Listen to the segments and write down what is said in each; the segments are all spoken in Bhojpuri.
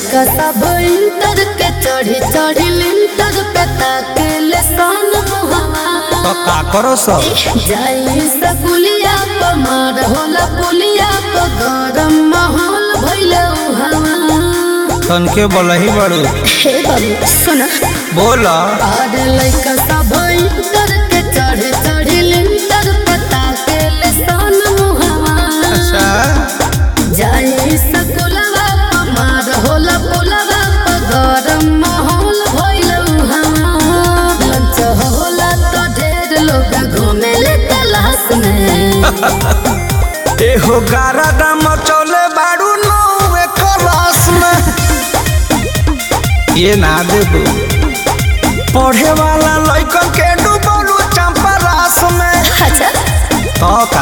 लइका सब इंटर के चढ़ी चढ़ी लिंटर पे ताकेले सन मुहवा तो का करो सब जाई सकुलिया प मार होला पुलिया प गरम माहौल भइले उहावा तन के बोलही बड़ू हे बाबू सुना बोला अरे लइका सब इंटर के चढ़ी चढ़ी लिंटर पे ताकेले सन मुहवा अच्छा जाई सकुलवा प मार होला पुलवा प गरम माहौल भइले उहावा लंच होला तो ढेर लोग घूमेले तलाश में एहो गारा दाम चले बाड़ू नौवे क्लास में ये ना दे दो पढ़े वाला लइकन के डूबलू चंपा रास में अच्छा तो का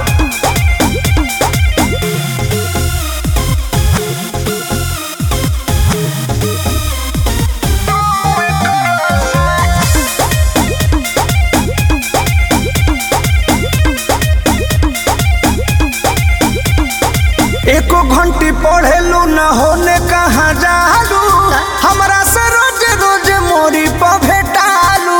एको घंटी पढ़ेलू न होने कहाँ जालू हमरा से रोज रोज मोरी पर भेटालू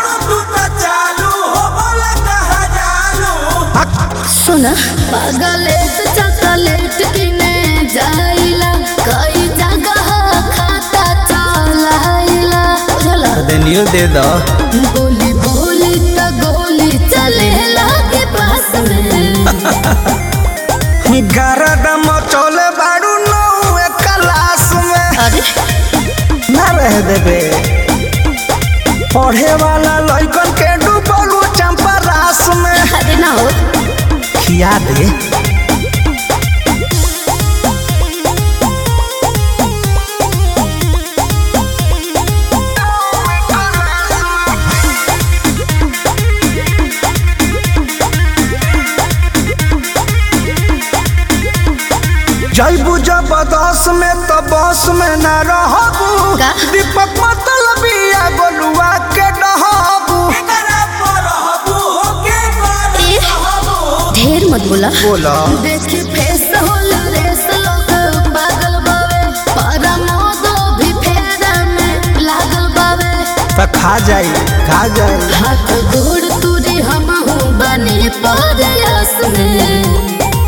सुना पागलेट चॉकलेट किने जाइला कई जगह खाता चलाइला चला देनियो दे दो बोली बोली तो गोली चलेला के पास में गरदम चले बाड़ू नौवे क्लास में अरे ना रह देबे पढ़े वाला लइकन के डूबलू चंपा रास में अरे ना हो खिया दे जैबू जबरदस्त में तो बस में न रहबू का? दीपक मतलबिया गोलुआ के डहबू ढेर मत बोला बोला देखी फेस होला रेस लोग पागल बावे पारा मोदो भी फेरा में लागल बावे तो खा जाई हाथ गोड़ तुरी हम हूँ बने परयास में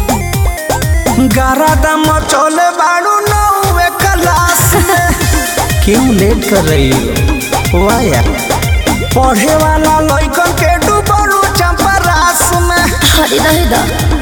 गारा दम चले बाड़ू नौवे क्लास में क्यों लेट कर रही हो वाह यार पढ़े वाला लइकन के डूबलू चंपा रास में हरी रहे दा